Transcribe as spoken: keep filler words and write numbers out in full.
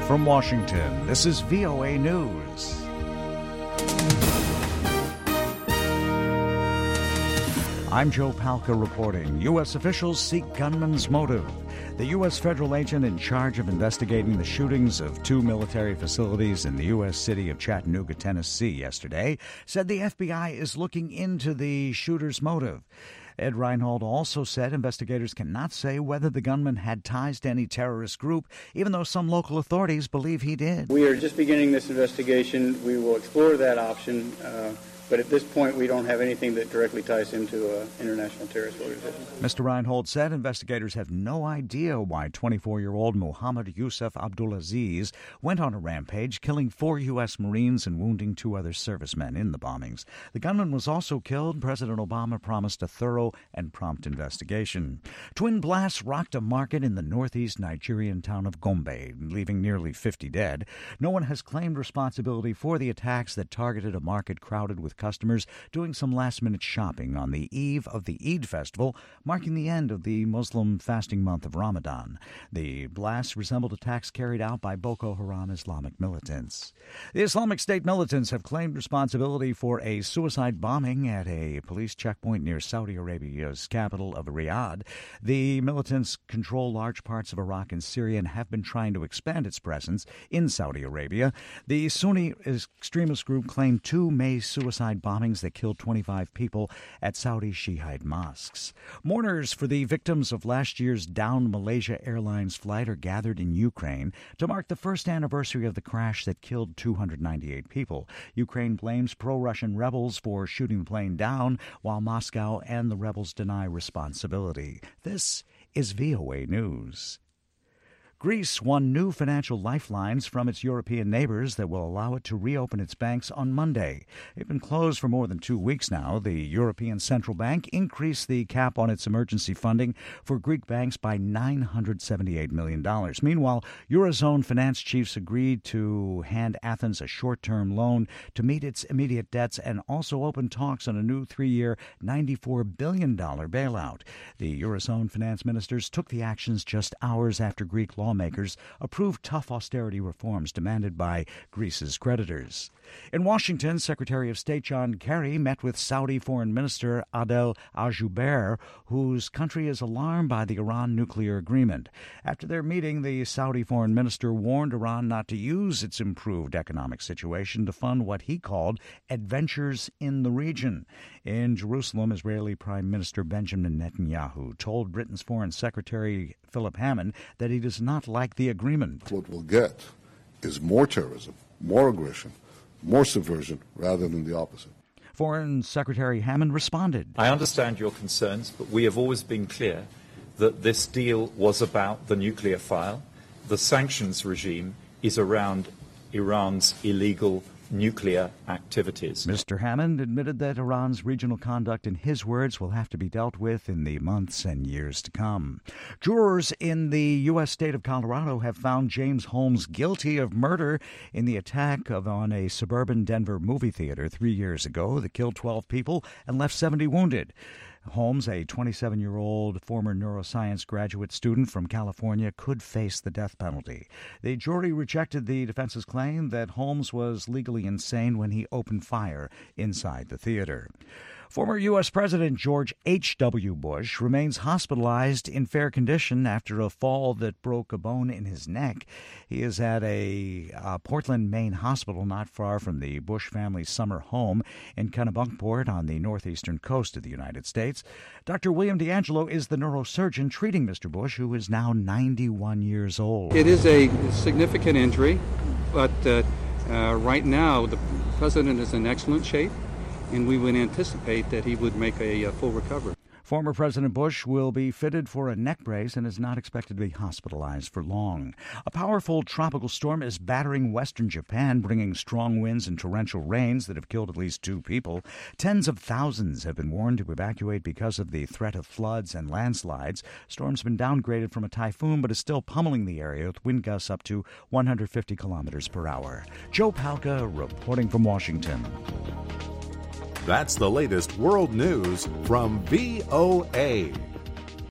From Washington, this is V O A News. I'm Joe Palca reporting. U S officials seek gunman's motive. The U S federal agent in charge of investigating the shootings of two military facilities in the U S city of Chattanooga, Tennessee, yesterday, said the F B I is looking into the shooter's motive. Ed Reinhold also said investigators cannot say whether the gunman had ties to any terrorist group, even though some local authorities believe he did. We are just beginning this investigation. We will explore that option. Uh, But at this point, we don't have anything that directly ties him to an international terrorist organization. Mister Reinhold said investigators have no idea why twenty-four-year-old Mohammed Yusuf Abdulaziz went on a rampage, killing four U S Marines and wounding two other servicemen in the bombings. The gunman was also killed. President Obama promised a thorough and prompt investigation. Twin blasts rocked a market in the northeast Nigerian town of Gombe, leaving nearly fifty dead. No one has claimed responsibility for the attacks that targeted a market crowded with customers doing some last-minute shopping on the eve of the Eid festival, marking the end of the Muslim fasting month of Ramadan. The blasts resembled attacks carried out by Boko Haram Islamic militants. The Islamic State militants have claimed responsibility for a suicide bombing at a police checkpoint near Saudi Arabia's capital of Riyadh. The militants control large parts of Iraq and Syria and have been trying to expand its presence in Saudi Arabia. The Sunni extremist group claimed two May suicide bombings that killed twenty-five people at Saudi Shiite mosques. Mourners for the victims of last year's downed Malaysia Airlines flight are gathered in Ukraine to mark the first anniversary of the crash that killed two hundred ninety-eight people. Ukraine blames pro-Russian rebels for shooting the plane down, while Moscow and the rebels deny responsibility. This is V O A News. Greece won new financial lifelines from its European neighbors that will allow it to reopen its banks on Monday. They've been closed for more than two weeks now. The European Central Bank increased the cap on its emergency funding for Greek banks by nine hundred seventy-eight million dollars. Meanwhile, Eurozone finance chiefs agreed to hand Athens a short-term loan to meet its immediate debts and also open talks on a new three-year ninety-four billion dollars bailout. The Eurozone finance ministers took the actions just hours after Greek law lawmakers approved tough austerity reforms demanded by Greece's creditors. In Washington, Secretary of State John Kerry met with Saudi Foreign Minister Adel Al-Jubeir, whose country is alarmed by the Iran nuclear agreement. After their meeting, the Saudi Foreign Minister warned Iran not to use its improved economic situation to fund what he called adventures in the region. In Jerusalem, Israeli Prime Minister Benjamin Netanyahu told Britain's Foreign Secretary Philip Hammond that he does not like the agreement. What we'll get is more terrorism, more aggression, more subversion, rather than the opposite. Foreign Secretary Hammond responded. I understand your concerns, but we have always been clear that this deal was about the nuclear file. The sanctions regime is around Iran's illegal nuclear activities. Mister Hammond admitted that Iran's regional conduct, in his words, will have to be dealt with in the months and years to come. Jurors in the U S state of Colorado have found James Holmes guilty of murder in the attack of, on a suburban Denver movie theater three years ago that killed twelve people and left seventy wounded. Holmes, a twenty-seven-year-old former neuroscience graduate student from California, could face the death penalty. The jury rejected the defense's claim that Holmes was legally insane when he opened fire inside the theater. Former U S President George H W. Bush remains hospitalized in fair condition after a fall that broke a bone in his neck. He is at a uh, Portland, Maine hospital not far from the Bush family's summer home in Kennebunkport on the northeastern coast of the United States. Doctor William D'Angelo is the neurosurgeon treating Mister Bush, who is now ninety-one years old. It is a significant injury, but uh, uh, right now the president is in excellent shape, and we would anticipate that he would make a, a full recovery. Former President Bush will be fitted for a neck brace and is not expected to be hospitalized for long. A powerful tropical storm is battering western Japan, bringing strong winds and torrential rains that have killed at least two people. Tens of thousands have been warned to evacuate because of the threat of floods and landslides. Storm's been downgraded from a typhoon, but is still pummeling the area with wind gusts up to one hundred fifty kilometers per hour. Joe Palca reporting from Washington. That's the latest world news from V O A.